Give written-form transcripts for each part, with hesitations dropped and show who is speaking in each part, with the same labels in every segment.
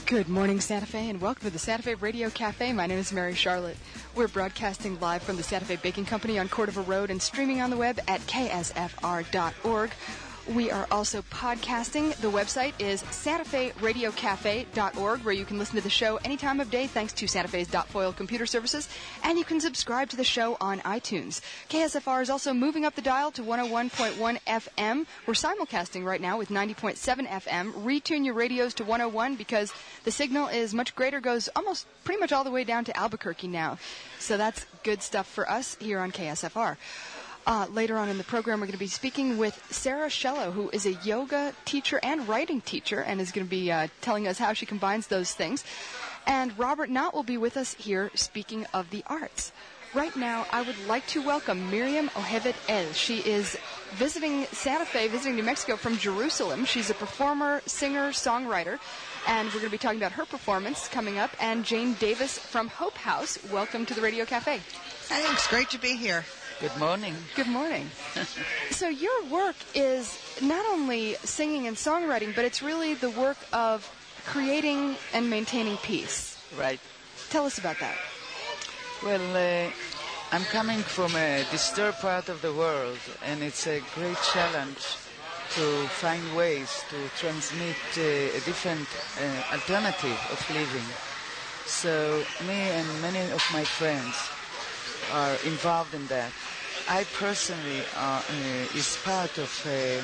Speaker 1: Good morning, Santa Fe, and welcome to the Santa Fe Radio Cafe. My name is Mary Charlotte. We're broadcasting live from the Santa Fe Baking Company on Cordova Road and streaming on the web at ksfr.org. We are also podcasting. The website is santaferadiocafe.org, where you can listen to the show any time of day thanks to Santa Fe's .foil computer services, and you can subscribe to the show on iTunes. KSFR is also moving up the dial to 101.1 FM. We're simulcasting right now with 90.7 FM. Retune your radios to 101 because the signal is much greater, goes almost pretty much all the way down to Albuquerque now. So that's good stuff for us here on KSFR. Later on in the program, we're going to be speaking with Sarah Shello, who is a yoga teacher and writing teacher, and is going to be telling us how she combines those things. And Robert Knott will be with us here speaking of the arts. Right now, I would like to welcome Miriam Ojevet El. She is visiting Santa Fe, visiting New Mexico from Jerusalem. She's a performer, singer, songwriter, and we're going to be talking about her performance coming up. And Jane Davis from Hope House, welcome to the Radio Cafe.
Speaker 2: Thanks. Great to be here.
Speaker 3: Good morning.
Speaker 1: Good morning. So your work is not only singing and songwriting, but it's really the work of creating and maintaining peace.
Speaker 3: Right.
Speaker 1: Tell us about that.
Speaker 3: Well, I'm coming from a disturbed part of the world, and it's a great challenge to find ways to transmit a different alternative of living. So me and many of my friends are involved in that. I personally is part of a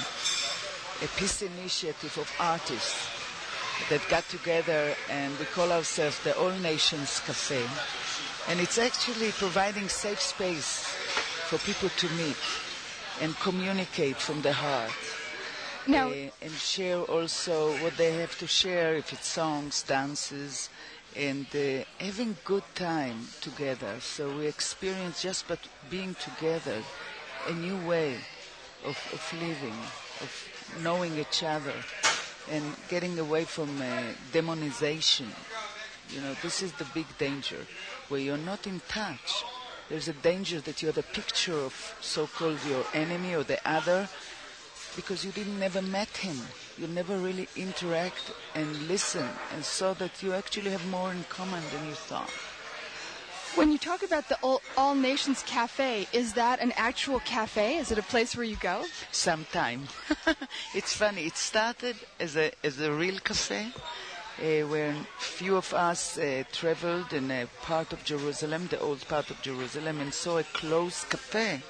Speaker 3: peace initiative of artists that got together, and we call ourselves the All Nations Cafe. And it's actually providing safe space for people to meet and communicate from the heart.
Speaker 1: Now,
Speaker 3: and share also what they have to share, if it's songs, dances, and having good time together. So we experience, just by being together, a new way of living, of knowing each other, and getting away from demonization. You know, this is the big danger, where you're not in touch. There's a danger that you have a picture of so-called your enemy or the other, because you never met him. You never really interact and listen, and saw that you actually have more in common than you thought.
Speaker 1: When you talk about the All Nations Cafe, is that an actual cafe? Is it a place where you go?
Speaker 3: Sometime. It's funny. It started as a real cafe, where few of us traveled in a part of Jerusalem, the old part of Jerusalem, and saw a closed cafe.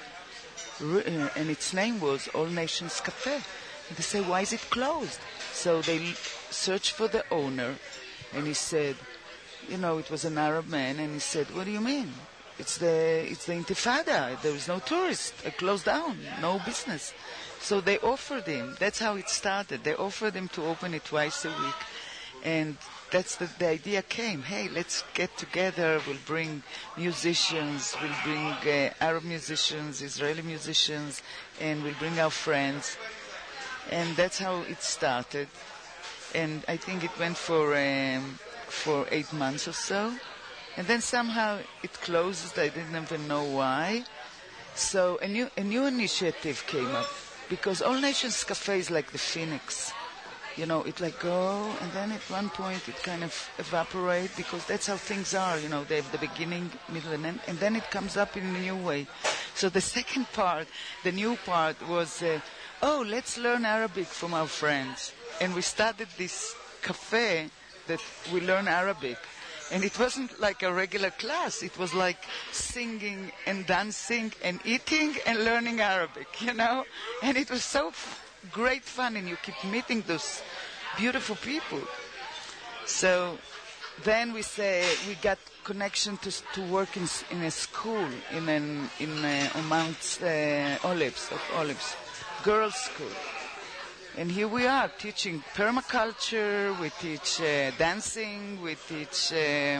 Speaker 3: And its name was All Nations Cafe. And they say, why is it closed? So they searched for the owner, and he said, you know, it was an Arab man, and he said, what do you mean? It's the Intifada. There is no tourist. Closed down. No business. So they offered him. That's how it started. They offered him to open it twice a week. And that's the idea came. Hey, let's get together. We'll bring musicians. We'll bring Arab musicians, Israeli musicians, and we'll bring our friends. And that's how it started. And I think it went for 8 months or so. And then somehow it closed. I didn't even know why. So a new initiative came up, because All Nations Cafe is like the phoenix. You know, it like go, and then at one point it kind of evaporate, because that's how things are. You know, they have the beginning, middle, and end, and then it comes up in a new way. So the second part, the new part was, let's learn Arabic from our friends. And we started this cafe that we learn Arabic. And it wasn't like a regular class. It was like singing and dancing and eating and learning Arabic, you know? And it was so great fun, and you keep meeting those beautiful people. So then we got connection to work in a school on Mount Olives, girls' school. And here we are teaching permaculture, we teach dancing, we teach,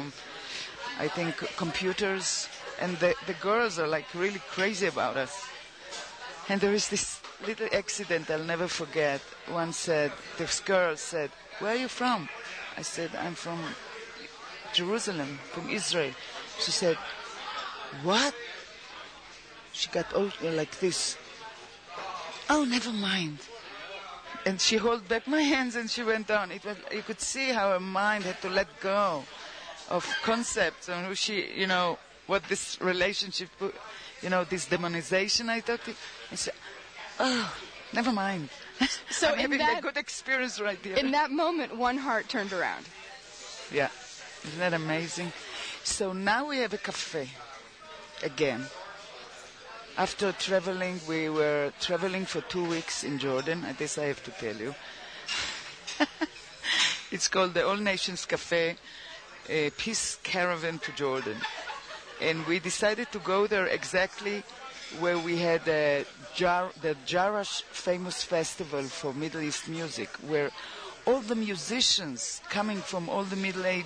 Speaker 3: I think, computers. And the girls are like really crazy about us. And there is this little accident I'll never forget. This girl said, where are you from? I said, I'm from Jerusalem, from Israel. She said, what? She got all like this. Oh, never mind. and she held back my hands and she went on. It was, you could see how her mind had to let go of concepts and who she, what this relationship, this demonization. I thought, I said, oh, never mind.
Speaker 1: So
Speaker 3: I'm having a good experience right here.
Speaker 1: In that moment, one heart turned around.
Speaker 3: Yeah. Isn't that amazing? So now we have a cafe again. After traveling, we were traveling for 2 weeks in Jordan. This I have to tell you. It's called the All Nations Cafe, Peace Caravan to Jordan. And we decided to go there exactly where we had the Jarash famous festival for Middle East music, where all the musicians coming from all the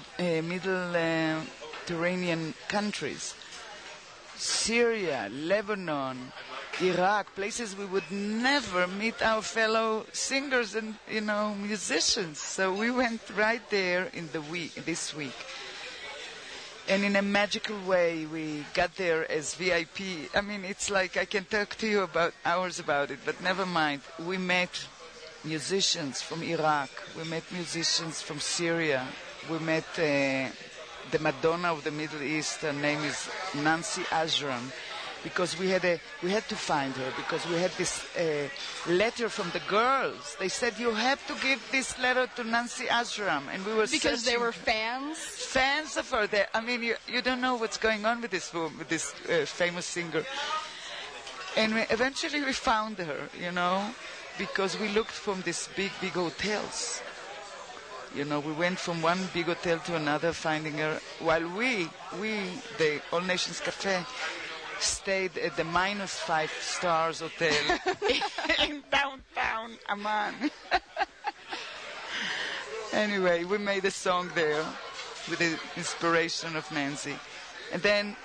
Speaker 3: Mediterranean countries, Syria, Lebanon, Iraq, places we would never meet our fellow singers and musicians. So we went right there in this week. And in a magical way, we got there as VIP. I mean, it's like I can talk to you about hours about it, but never mind. We met musicians from Iraq. We met musicians from Syria. We met the Madonna of the Middle East. Her name is Nancy Ashram, because we had to find her because we had this letter from the girls. They said you have to give this letter to Nancy Ashram, and we were
Speaker 1: because they were fans
Speaker 3: of her. I mean, you don't know what's going on with this woman, with this famous singer. And eventually we found her, because we looked from these big hotels. We went from one big hotel to another finding her, while we, the All Nations Cafe, stayed at the -5 stars hotel in downtown Amman. Anyway, we made a song there with the inspiration of Nancy. And then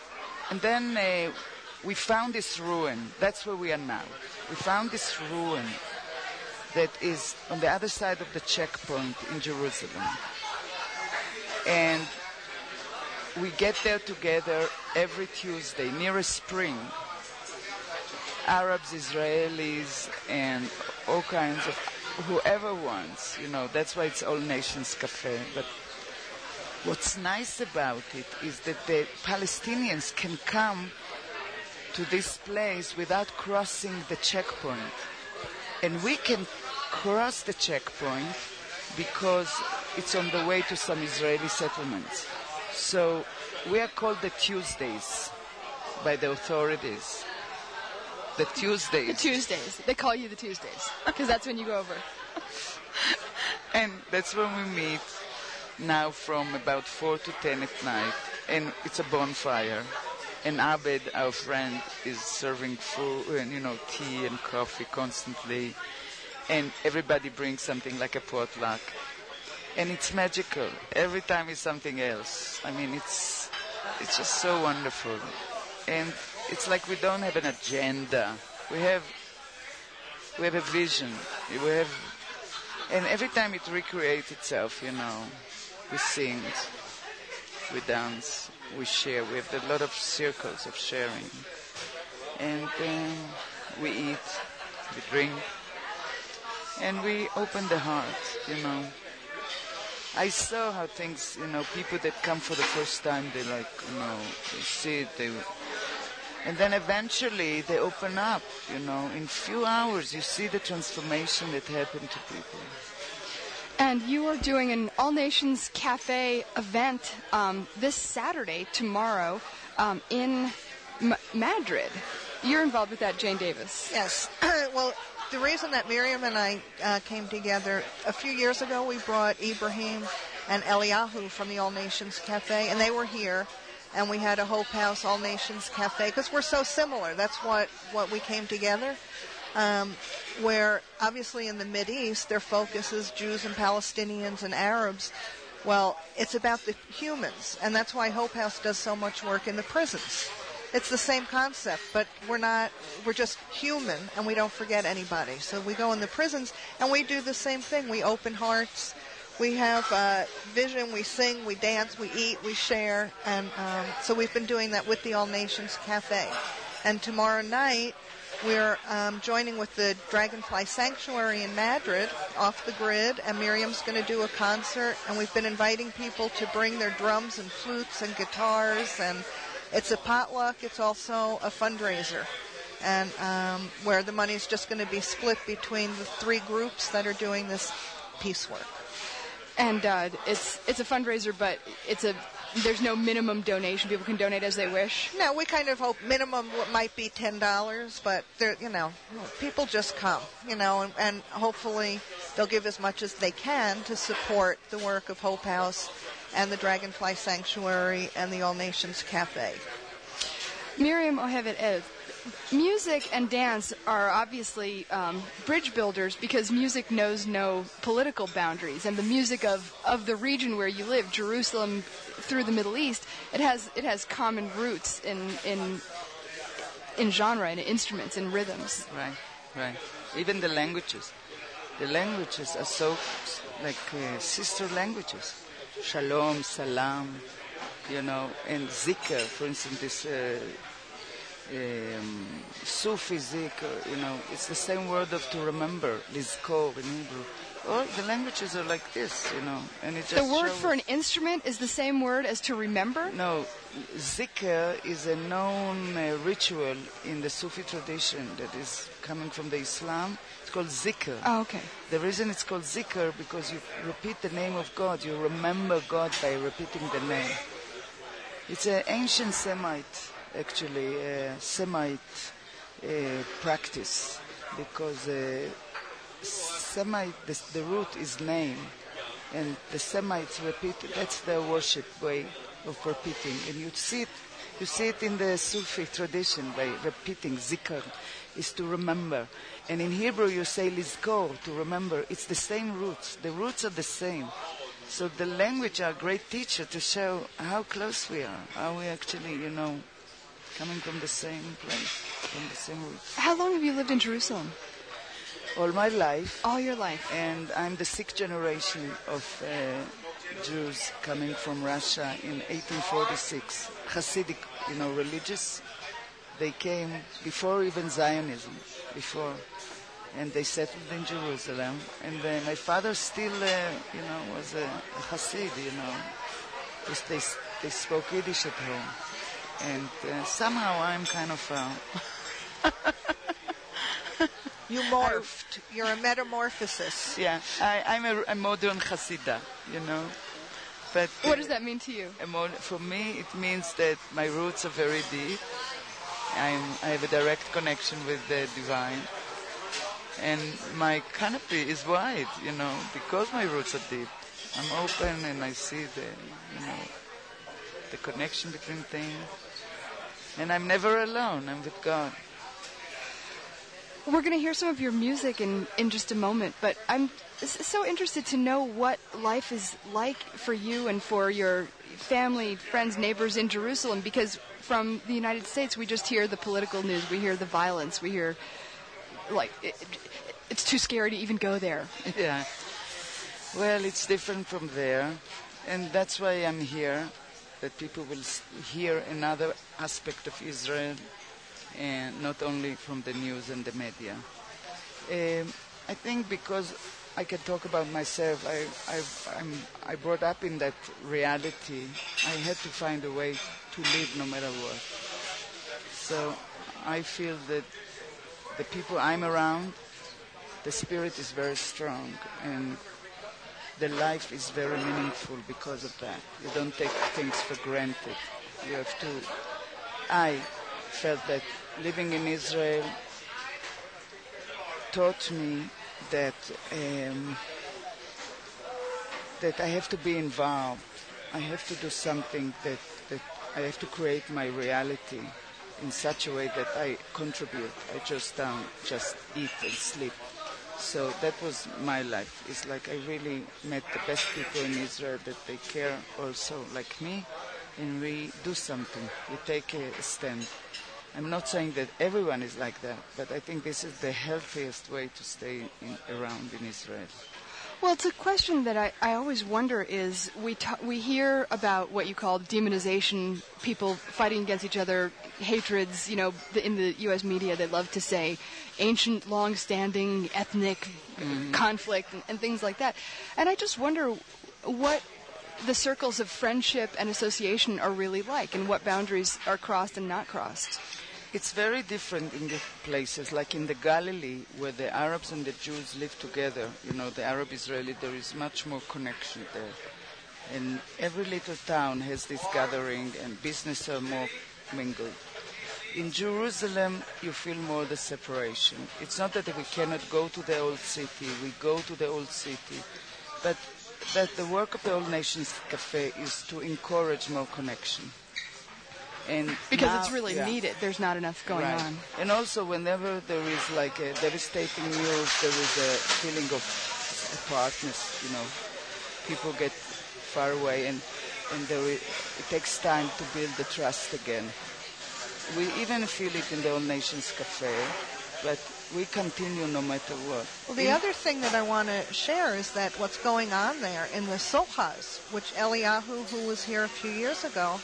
Speaker 3: we found this ruin. That's where we are now. We found this ruin that is on the other side of the checkpoint in Jerusalem. And we get there together every Tuesday near a spring. Arabs, Israelis, and all kinds of whoever wants. That's why it's All Nations Cafe. But what's nice about it is that the Palestinians can come to this place without crossing the checkpoint. And we can cross the checkpoint because it's on the way to some Israeli settlements. So we are called the Tuesdays by the authorities. The Tuesdays.
Speaker 1: The Tuesdays. They call you the Tuesdays because that's when you go over.
Speaker 3: And that's when we meet now from about 4 to 10 at night. And it's a bonfire. And Abed, our friend, is serving food and, tea and coffee constantly. And everybody brings something like a potluck. And it's magical. Every time it's something else. I mean, it's just so wonderful. And it's like we don't have an agenda. We have a vision. And every time it recreates itself, we sing, we dance, we share. We have a lot of circles of sharing. And we eat, we drink, and we open the heart, I saw how things, people that come for the first time, they they see it, and then eventually they open up, in few hours you see the transformation that happened to people.
Speaker 1: And you are doing an All Nations Cafe event this Saturday, tomorrow, in Madrid. You're involved with that, Jane Davis.
Speaker 2: Yes. Well, the reason that Miriam and I came together, a few years ago we brought Ibrahim and Eliyahu from the All Nations Cafe, and they were here, and we had a Hope House All Nations Cafe, because we're so similar. That's what we came together. Where obviously in the Mideast their focus is Jews and Palestinians and Arabs. Well, it's about the humans, and that's why Hope House does so much work in the prisons. It's the same concept, but we're just human, and we don't forget anybody. So we go in the prisons, and we do the same thing. We open hearts, we have vision, we sing, we dance, we eat, we share, and so we've been doing that with the All Nations Cafe. And tomorrow night, We're joining with the Dragonfly Sanctuary in Madrid, off the grid, and Miriam's going to do a concert, and we've been inviting people to bring their drums and flutes and guitars, and it's a potluck. It's also a fundraiser, and where the money is just going to be split between the 3 groups that are doing this piecework.
Speaker 1: And it's a fundraiser, but there's no minimum donation. People can donate as they wish.
Speaker 2: No, we kind of hope minimum might be $10, but people just come, and hopefully they'll give as much as they can to support the work of Hope House and the Dragonfly Sanctuary and the All Nations Cafe.
Speaker 1: Miriam Ohevet, music and dance are obviously bridge builders because music knows no political boundaries, and the music of the region where you live, Jerusalem through the Middle East, it has common roots in genre, in instruments, in rhythms.
Speaker 3: Right. Even the languages are so like sister languages. Shalom, salam, and zikr, for instance, this Sufi zikr, it's the same word of to remember, lizkor in Hebrew. All the languages are like this, and it just
Speaker 1: the word for an instrument is the same word as to remember?
Speaker 3: No, zikr is a known ritual in the Sufi tradition that is coming from the Islam. It's called zikr.
Speaker 1: Oh, okay.
Speaker 3: The reason it's called zikr because you repeat the name of God. You remember God by repeating the name. It's an ancient Semite, actually, Semite practice, because Semite, the root is name, and the Semites repeat. That's their worship way of repeating, and you see it in the Sufi tradition by repeating. Zikr is to remember, and in Hebrew you say lizkor, to remember. It's the same roots. The roots are the same. So the language are a great teacher to show how close we are, how we actually, coming from the same place, from the same roots.
Speaker 1: How long have you lived in Jerusalem?
Speaker 3: All my life.
Speaker 1: All your life.
Speaker 3: And I'm the 6th generation of Jews coming from Russia in 1846. Hasidic, religious. They came before even Zionism, before. And they settled in Jerusalem. And my father still, was a Hasid, They spoke Yiddish at home. And somehow I'm kind of...
Speaker 2: You morphed. You're a metamorphosis.
Speaker 3: Yeah, I'm a modern Hasidah, But
Speaker 1: what does that mean to you?
Speaker 3: For me, it means that my roots are very deep. I have a direct connection with the divine. And my canopy is wide, because my roots are deep. I'm open and I see the connection between things. And I'm never alone. I'm with God.
Speaker 1: We're going to hear some of your music in just a moment, but I'm so interested to know what life is like for you and for your family, friends, neighbors in Jerusalem, because from the United States we just hear the political news, we hear the violence, we hear, it's too scary to even go there.
Speaker 3: Yeah. Well, it's different from there, and that's why I'm here, that people will hear another aspect of Israel, and not only from the news and the media. I think because I can talk about myself, I brought up in that reality. I had to find a way to live no matter what. So I feel that the people I'm around, the spirit is very strong, and the life is very meaningful because of that. You don't take things for granted. You have to... I felt that living in Israel taught me that I have to be involved. I have to do something that I have to create my reality in such a way that I contribute. I just don't just eat and sleep. So that was my life. It's like I really met the best people in Israel, that they care also like me, and we do something. We take a stand. I'm not saying that everyone is like that, but I think this is the healthiest way to stay around in Israel.
Speaker 1: Well, it's a question that I always wonder is we hear about what you call demonization, people fighting against each other, hatreds, in the U.S. media they love to say ancient, long-standing ethnic conflict and things like that. And I just wonder what the circles of friendship and association are really like and what boundaries are crossed and not crossed.
Speaker 3: It's very different in the places, like in the Galilee, where the Arabs and the Jews live together. The Arab-Israeli, there is much more connection there. And every little town has this gathering, and business are more mingled. In Jerusalem, you feel more the separation. It's not that we cannot go to the old city. We go to the old city. But that the work of the All Nations Cafe is to encourage more connection. And
Speaker 1: because
Speaker 3: now,
Speaker 1: it's really needed. There's not enough going on.
Speaker 3: And also, whenever there is like a devastating news, there is a feeling of apartness. People get far away, and it takes time to build the trust again. We even feel it in the All Nations Cafe, but we continue no matter what.
Speaker 2: Well, the other thing that I want to share is that what's going on there in the Sulchas, which Eliyahu, who was here a few years ago,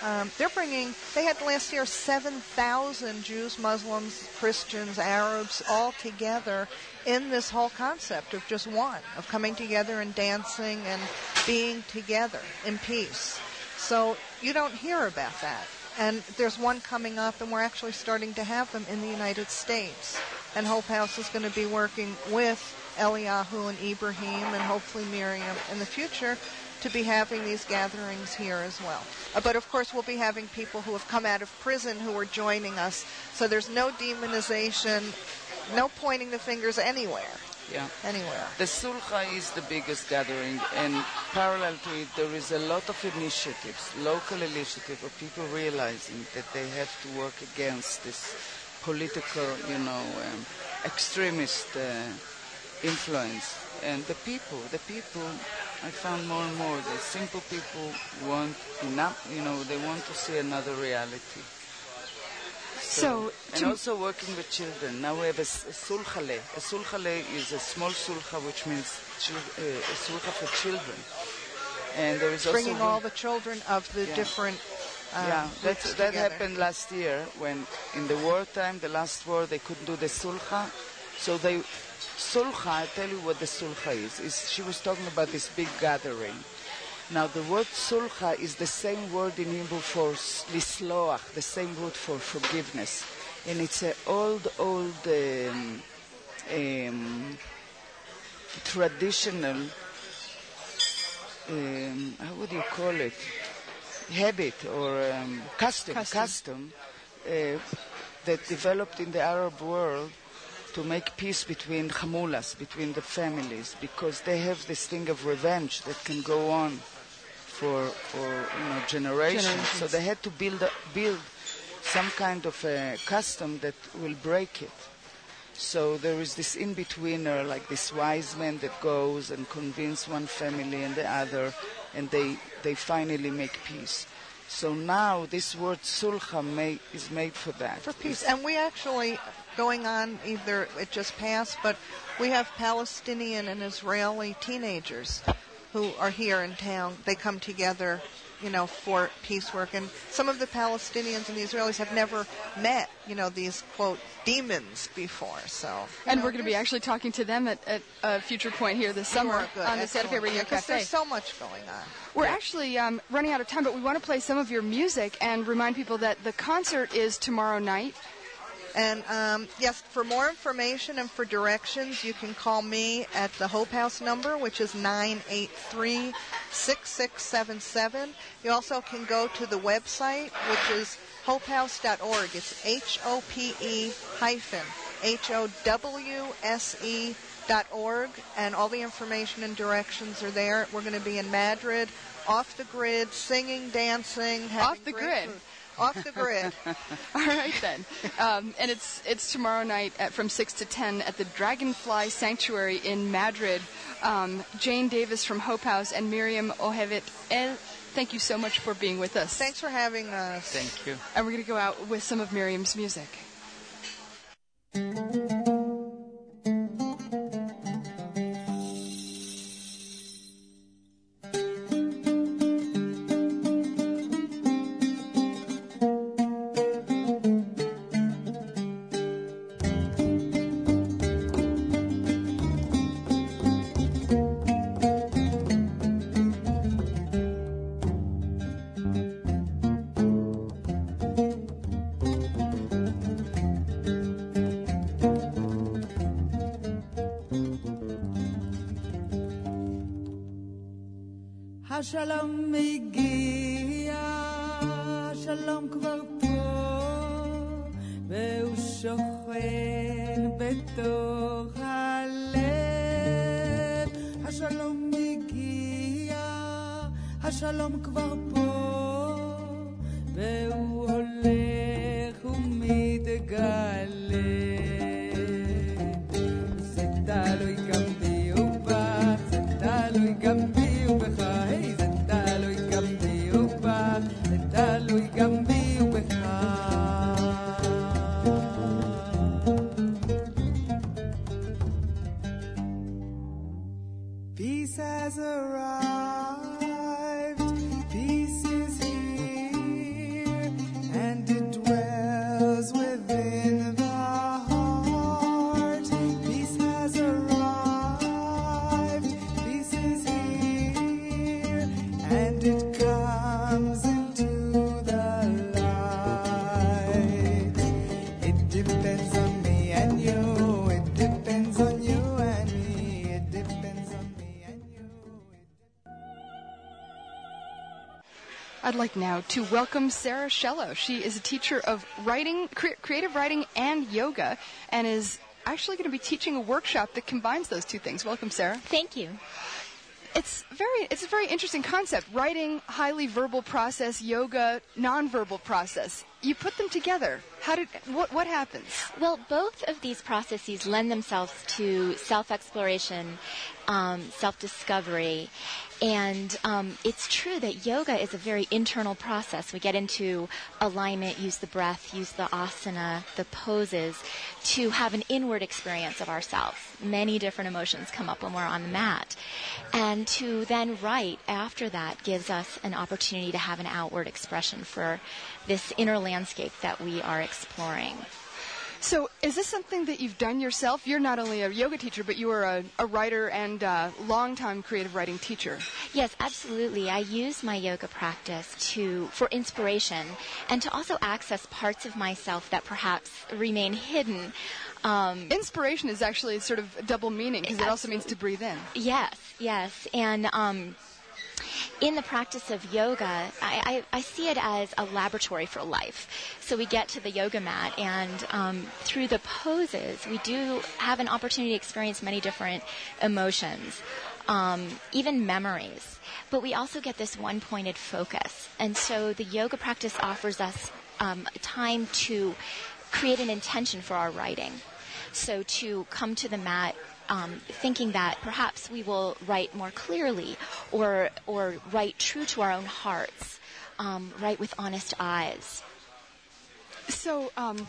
Speaker 2: they had last year 7,000 Jews, Muslims, Christians, Arabs all together in this whole concept of just one, of coming together and dancing and being together in peace. So you don't hear about that. And there's one coming up, and we're actually starting to have them in the United States. And Hope House is going to be working with Eliyahu and Ibrahim and hopefully Miriam in the future to be having these gatherings here as well. But of course we'll be having people who have come out of prison who are joining us. So there's no demonization, no pointing the fingers anywhere.
Speaker 3: Yeah.
Speaker 2: Anywhere.
Speaker 3: The Sulcha is the biggest gathering, and parallel to it there is a lot of initiatives, local initiative of people realizing that they have to work against this political, extremist influence. And the people, I found more and more, the simple people want enough, they want to see another reality. And also working with children. Now we have a sulchale. A sulchale is a small sulcha, which means a sulcha for children. And there is
Speaker 2: bringing
Speaker 3: also
Speaker 2: all the children of the different
Speaker 3: that happened last year when in the wartime, the last war, they couldn't do the sulcha. So sulcha, I'll tell you what the sulcha is. She was talking about this big gathering. Now, the word sulcha is the same word in Hebrew for lisloach, the same word for forgiveness. And it's an old traditional, how would you call it, habit or custom that developed in the Arab world to make peace between chamulas, between the families, because they have this thing of revenge that can go on for generations. So they had to build some kind of a custom that will break it. So there is this in-betweener, like this wise man that goes and convinces one family and the other, and they finally make peace. So now this word sulcha is made for that.
Speaker 2: For peace. And we actually, going on, either it just passed, but we have Palestinian and Israeli teenagers who are here in town. They come together, for peace work. And some of the Palestinians and the Israelis have never met, these, quote, demons before. So.
Speaker 1: And we're going to be actually talking to them at a future point here this summer on the Santa Fe Radio Cafe.
Speaker 2: Because there's so much going on.
Speaker 1: We're actually running out of time, but we want to play some of your music and remind people that the concert is tomorrow night.
Speaker 2: And, yes, for more information and for directions, you can call me at the Hope House number, which is 983-6677. You also can go to the website, which is hopehouse.org. It's HOPE-HOWSE.org, and all the information and directions are there. We're going to be in Madrid, off the grid, singing, dancing, having
Speaker 1: off the grid.
Speaker 2: Food. Off the grid.
Speaker 1: All right, then. And it's tomorrow night from 6 to 10 at the Dragonfly Sanctuary in Madrid. Jane Davis from Hope House and Miriam Ohevet El, thank you so much for being with us.
Speaker 2: Thanks for having us.
Speaker 3: Thank you.
Speaker 1: And we're going to go out with some of Miriam's music.
Speaker 4: השלום מגיע, השלום כבר פה, והוא שוכן בתוך הלב. השלום מגיע, השלום כבר פה, והוא הולך ומתגלה. זה תלוי גם בי ובך, זה תלוי גם בי ובך, זה תלוי גם בי ובך, זה תלוי גם בי ובך. Peace has arrived, peace is here, and it dwells within the heart. Peace has arrived, peace is here, and it comes into the light. It depends on me and you, it depends on you and me, it depends on me and you.
Speaker 1: I'd like now to welcome Sarah Shello. She is a teacher of writing, creative writing and yoga, and is actually going to be teaching a workshop that combines those two things. Welcome, Sarah.
Speaker 5: Thank you.
Speaker 1: It's a very interesting concept. Writing, highly verbal process, yoga, nonverbal process. You put them together. What happens?
Speaker 5: Well, both of these processes lend themselves to self-exploration, self-discovery, and it's true that yoga is a very internal process. We get into alignment, use the breath, use the asana, the poses, to have an inward experience of ourselves. Many different emotions come up when we're on the mat. And to then write after that gives us an opportunity to have an outward expression for this inner landscape that we are exploring.
Speaker 1: So is this something that you've done yourself? You're not only a yoga teacher, but you are a writer and long-time creative writing teacher.
Speaker 5: Yes, absolutely. I use my yoga practice for inspiration and to also access parts of myself that perhaps remain hidden.
Speaker 1: Inspiration is actually sort of a double meaning because it also means to breathe in.
Speaker 5: Yes. And in the practice of yoga, I see it as a laboratory for life. So we get to the yoga mat, and through the poses, we do have an opportunity to experience many different emotions, even memories. But we also get this one-pointed focus. And so the yoga practice offers us time to create an intention for our writing. So to come to the mat thinking that perhaps we will write more clearly or write true to our own hearts, write with honest eyes.
Speaker 1: So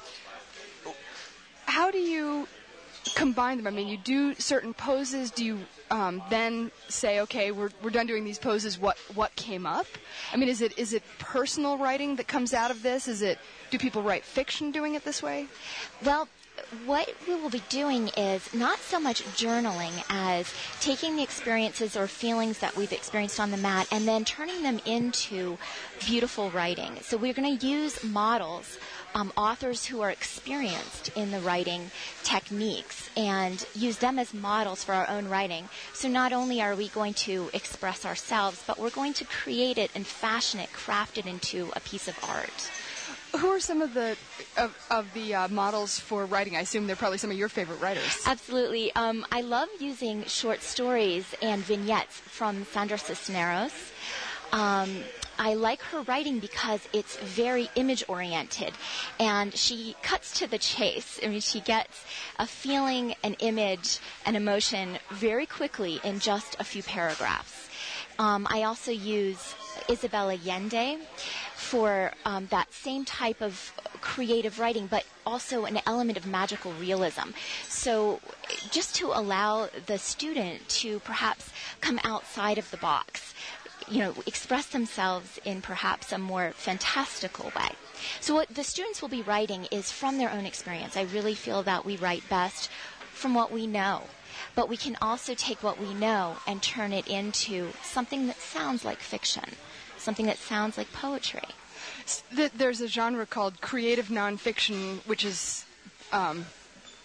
Speaker 1: how do you combine them? I mean, you do certain poses. Do you then say, okay, we're done doing these poses, what came up? I mean, is it personal writing that comes out of this? Do people write fiction doing it this way?
Speaker 5: Well, what we will be doing is not so much journaling as taking the experiences or feelings that we've experienced on the mat and then turning them into beautiful writing. So we're going to use models, authors who are experienced in the writing techniques, and use them as models for our own writing. So not only are we going to express ourselves, but we're going to create it and fashion it, craft it into a piece of art.
Speaker 1: Who are some of the models for writing? I assume they're probably some of your favorite writers.
Speaker 5: Absolutely. I love using short stories and vignettes from Sandra Cisneros. I like her writing because it's very image-oriented, and she cuts to the chase. I mean, she gets a feeling, an image, an emotion very quickly in just a few paragraphs. I also use Isabel Allende for that same type of creative writing, but also an element of magical realism. So just to allow the student to perhaps come outside of the box, express themselves in perhaps a more fantastical way. So what the students will be writing is from their own experience. I really feel that we write best from what we know. But we can also take what we know and turn it into something that sounds like fiction, something that sounds like poetry.
Speaker 1: There's a genre called creative nonfiction, which is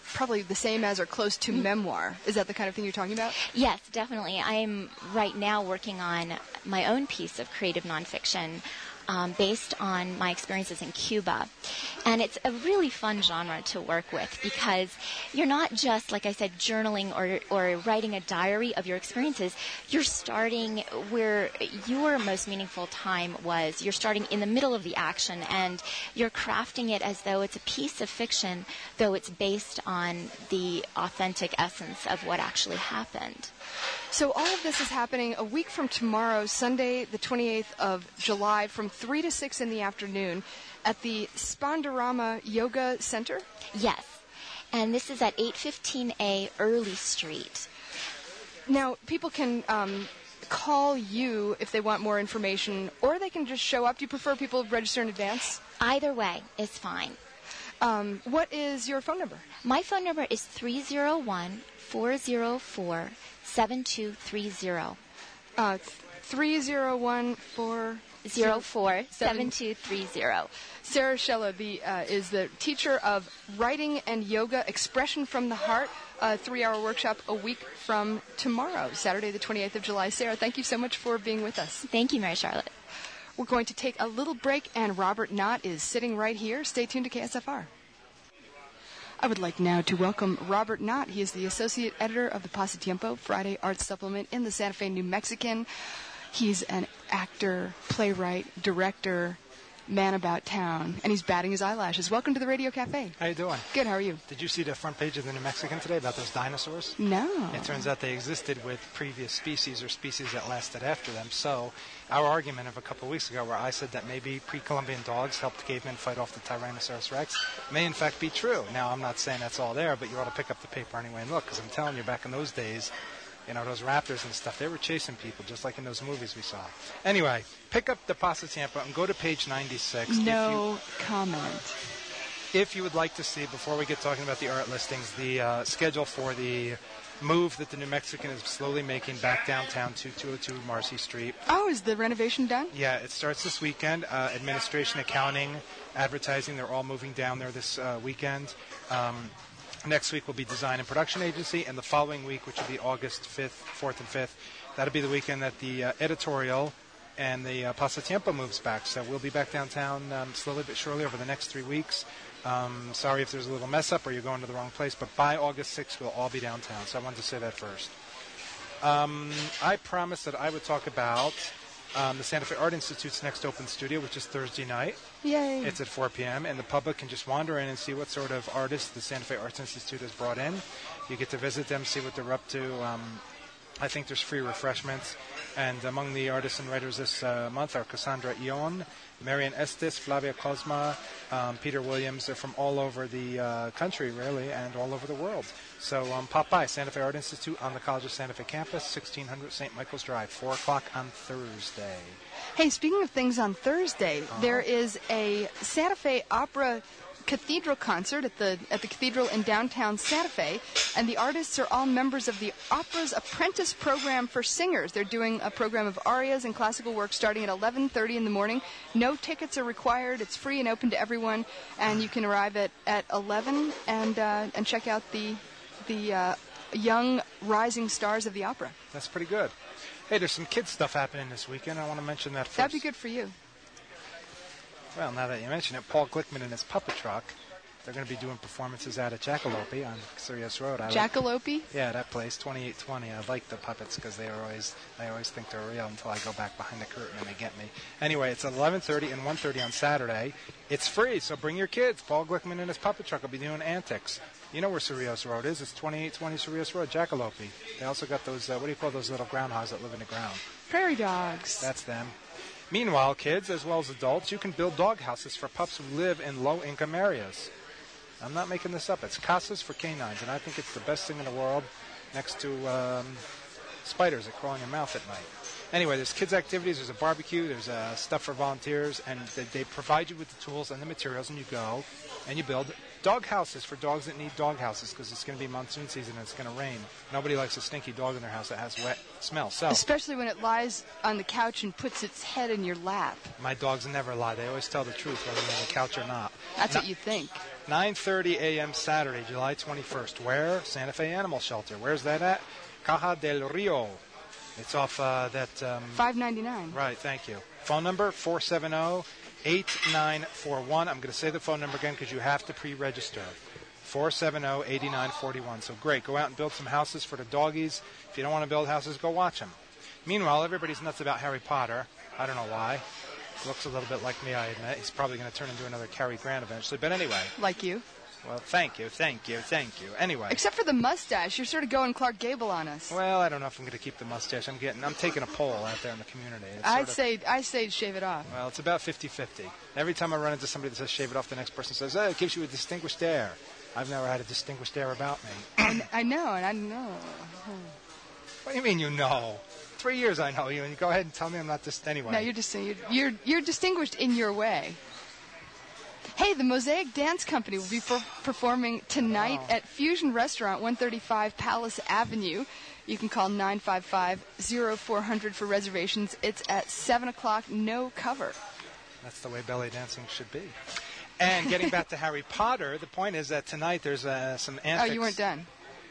Speaker 1: probably the same as or close to memoir. Is that the kind of thing you're talking about?
Speaker 5: Yes, definitely. I'm right now working on my own piece of creative nonfiction based on my experiences in Cuba. And it's a really fun genre to work with because you're not just, like I said, journaling or writing a diary of your experiences. You're starting where your most meaningful time was. You're starting in the middle of the action, and you're crafting it as though it's a piece of fiction, though it's based on the authentic essence of what actually happened.
Speaker 1: So all of this is happening a week from tomorrow, Sunday, the 28th of July, from 3 to 6 in the afternoon at the Spandarama Yoga Center?
Speaker 5: Yes. And this is at 815A Early Street.
Speaker 1: Now, people can call you if they want more information, or they can just show up. Do you prefer people register in advance?
Speaker 5: Either way is fine.
Speaker 1: What is your phone number?
Speaker 5: My phone number is 301-404-7230. 301-404-7230.
Speaker 1: Sarah Shella is the teacher of writing and yoga, Expression from the Heart, a 3-hour workshop a week from tomorrow, Saturday the 28th of July. Sarah, thank you so much for being with us.
Speaker 5: Thank you, Mary Charlotte.
Speaker 1: We're going to take a little break, and Robert Knott is sitting right here. Stay tuned to KSFR. I would like now to welcome Robert Knott. He is the associate editor of the Pasatiempo Friday Arts Supplement in the Santa Fe New Mexican. He's an actor, playwright, director, man about town, and he's batting his eyelashes. Welcome to the Radio Cafe.
Speaker 6: How you doing?
Speaker 1: Good, how are you?
Speaker 6: Did you see the front page of the New Mexican today about those dinosaurs?
Speaker 1: No.
Speaker 6: It turns out they existed with previous species or species that lasted after them. So our argument of a couple of weeks ago where I said that maybe pre-Columbian dogs helped cavemen fight off the Tyrannosaurus rex may in fact be true. Now, I'm not saying that's all there, but you ought to pick up the paper anyway and look, because I'm telling you, back in those days, you know, those raptors and stuff, they were chasing people, just like in those movies we saw. Anyway, pick up the Pasatiempo and go to page 96.
Speaker 1: No comment.
Speaker 6: If you would like to see, before we get talking about the art listings, the schedule for the move that the New Mexican is slowly making back downtown to 202 Marcy Street.
Speaker 1: Oh, is the renovation done?
Speaker 6: Yeah, it starts this weekend. Administration, accounting, advertising, they're all moving down there this weekend. Next week will be design and production agency, and the following week, which will be August 5th, 4th, and 5th, that'll be the weekend that the editorial and the Pasatiempo moves back. So we'll be back downtown slowly but surely over the next 3 weeks. Sorry if there's a little mess up or you're going to the wrong place, but by August 6th, we'll all be downtown. So I wanted to say that first. I promised that I would talk about the Santa Fe Art Institute's next open studio, which is Thursday night.
Speaker 1: Yay.
Speaker 6: It's at 4 p.m., and the public can just wander in and see what sort of artists the Santa Fe Arts Institute has brought in. You get to visit them, see what they're up to. I think there's free refreshments. And among the artists and writers this month are Cassandra Ion, Marian Estes, Flavia Cosma, Peter Williams. They're from all over the country, really, and all over the world. So pop by, Santa Fe Art Institute on the College of Santa Fe campus, 1600 St. Michael's Drive, 4 o'clock on Thursday.
Speaker 1: Hey, speaking of things on Thursday, there is a Santa Fe Opera Cathedral concert at the Cathedral in downtown Santa Fe, and the artists are all members of the Opera's Apprentice Program for Singers. They're doing a program of arias and classical work starting at 11:30 in the morning. No tickets are required. It's free and open to everyone, and you can arrive at 11 and check out the young rising stars of the opera.
Speaker 6: That's pretty good. Hey, there's some kids stuff happening this weekend. I want to mention that first.
Speaker 1: That'd be good for you.
Speaker 6: Well, now that you mention it, Paul Glickman and his puppet truck, they're going to be doing performances out at Jackalope on Sirius Road.
Speaker 1: Jackalope?
Speaker 6: Yeah, that place, 2820. I like the puppets because I always think they're real until I go back behind the curtain and they get me. Anyway, it's 11:30 and 1:30 on Saturday. It's free, so bring your kids. Paul Glickman and his puppet truck will be doing antics. You know where Cerrillos Road is. It's 2820 Cerrillos Road, Jackalope. They also got those, what do you call those little groundhogs that live in the ground?
Speaker 1: Prairie dogs.
Speaker 6: That's them. Meanwhile, kids, as well as adults, you can build dog houses for pups who live in low-income areas. I'm not making this up. It's casas for canines, and I think it's the best thing in the world next to spiders that crawl in your mouth at night. Anyway, there's kids' activities, there's a barbecue, there's stuff for volunteers, and they provide you with the tools and the materials, and you go and you build Dog houses for dogs that need dog houses because it's going to be monsoon season and it's going to rain. Nobody likes a stinky dog in their house that has wet smell. So
Speaker 1: Especially when it lies on the couch and puts its head in your lap.
Speaker 6: my dogs never lie. They always tell the truth whether they're on the couch or not.
Speaker 1: That's what you think.
Speaker 6: 9:30 a.m. Saturday, July 21st. Where? Santa Fe Animal Shelter. Where's that at? Caja del Rio. It's off that...
Speaker 1: $5.99.
Speaker 6: Right, thank you. Phone number, 470-8941. I'm going to say the phone number again because you have to pre-register. 470-8941. So great. Go out and build some houses for the doggies. If you don't want to build houses, go watch them. Meanwhile, everybody's nuts about Harry Potter. I don't know why. Looks a little bit like me, I admit. He's probably going to turn into another Cary Grant eventually. But anyway.
Speaker 1: Like you.
Speaker 6: Well, thank you. Anyway.
Speaker 1: Except for the mustache. You're sort of going Clark Gable on us.
Speaker 6: Well, I don't know if I'm going to keep the mustache. I'm taking a poll out there in the community.
Speaker 1: I'd say shave it off.
Speaker 6: Well, it's about 50-50. Every time I run into somebody that says shave it off, the next person says, it gives you a distinguished air. I've never had a distinguished air about me.
Speaker 1: I know, and I know.
Speaker 6: What do you mean you know? 3 years I know you, and you go ahead and tell me I'm not just anyway.
Speaker 1: No, you're distinguished in your way. Hey, the Mosaic Dance Company will be performing tonight at Fusion Restaurant, 135 Palace Avenue. You can call 955-0400 for reservations. It's at 7 o'clock, no cover.
Speaker 6: That's the way belly dancing should be. And getting back to Harry Potter, the point is that tonight there's some antics.
Speaker 1: Oh, you weren't done.